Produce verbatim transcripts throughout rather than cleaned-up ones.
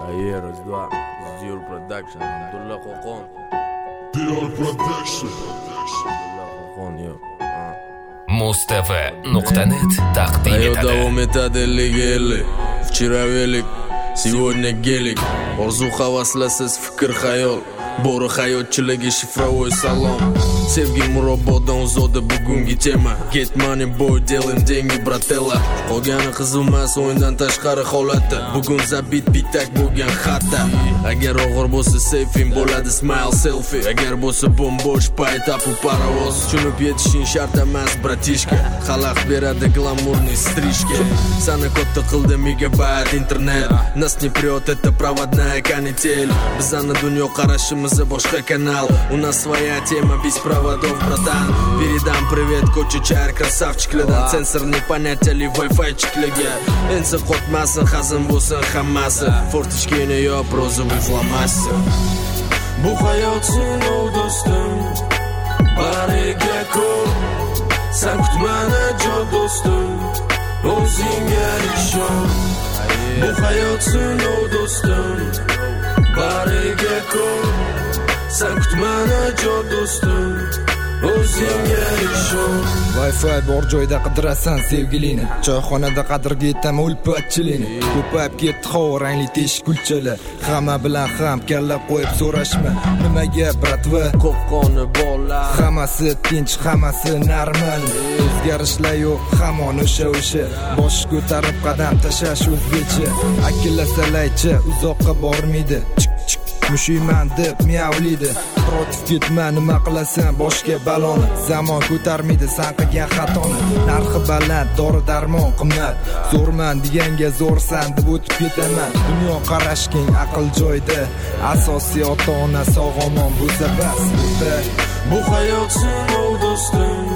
Ayer, раз, два, Dior Production, Abdullah Qo'qon. Dior Production. Abdullah Qo'qon, yo. Mustv nuqta net taqdim etadi. Davom etadi ellik ellik. Вчера велик, сегодня гелик. Orzu havaslasiz fikr xayol. Bori hayotchiligi shifrovoy salom. Sevgi murobbodan uzoqda bugungi tema. Get money boy dealing dengi bratella. Qolgani qizimas o'yindan tashqari holatda. Bugun zabit bitak bo'lgan xatta. Agar og'ir bo'lsa seyfing bo'ladi smile selfie. Agar bo'lsa bombosh payt apu parovoz. Tushunib yetishing shart emas bratishka. Xalaq beradi glamurniy strishka. Sana katta qildi megabayt internet. Нас не прет это проводная канитель. Bizani dunyo qarashimiz boshqa kanal. У нас своя тема без проводов, братан. Передам привет ko'cha красавчикларdan. Sensorli понятияli Wi-Fi-chikligi. Ensi qotmasin, hazin bo'lsin hammasi. Fortichkani yop rozовый фломастер. Bu hayot sinov do'stim. Bariga ko'p. Sen kutmana jo do'stim. O'zingga ishon. Bu hayot sinov do'stim. Bariga ko'p. Sen kutmana jo do'stim. O'zingga ishon. Wi-Fi bor joyda qidirasan sevgilini. Choyxonada qadrga yetaman ulpatchilini. Ko'payib ketdi havo rangli teshik kulchalar. Hamma bilan ham kalla qo'yib so'rashma. Nimaga bratva? Qo'qqoni bolar. Hammasi tinch, hammasi normal. O'zgarishlar yo'q, hamon o'sha o'sha. Bosh ko'tarib qadam tashlash o'zbekcha. Akillasalaycha uzoqqa bormaydi. Mushuyman deb miyavliydi. Protiv ketma, nima qilasan boshga baloni. Zamon ko'tarmaydi san qilgan xatoni. Narxi baland, dori darmon qimmat. Zo'rman deganga zo'rsan deb o'tib ketaman. Dunyo qarash keng, aql joyda. Asosiy ota-ona sog'-omon bo'lsa bas. Bu hayot sinov do'stim.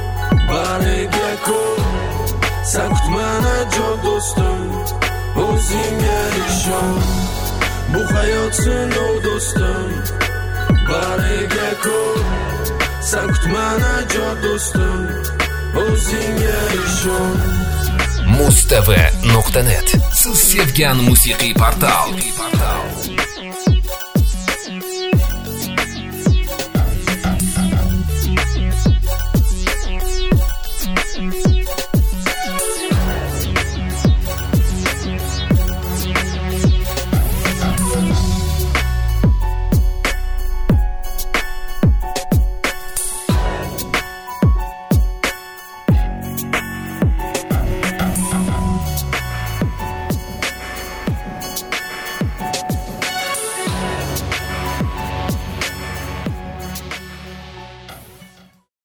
Bariga ko'p. Sen kutmana jo do'stim. O'zingga ishon. Bu hayot sinov do'stim. Bariga ko'p. Sen kutmana jo do'stim. O'zingga ishon. Mustv nuqta net siz sevgan musiqiy portal.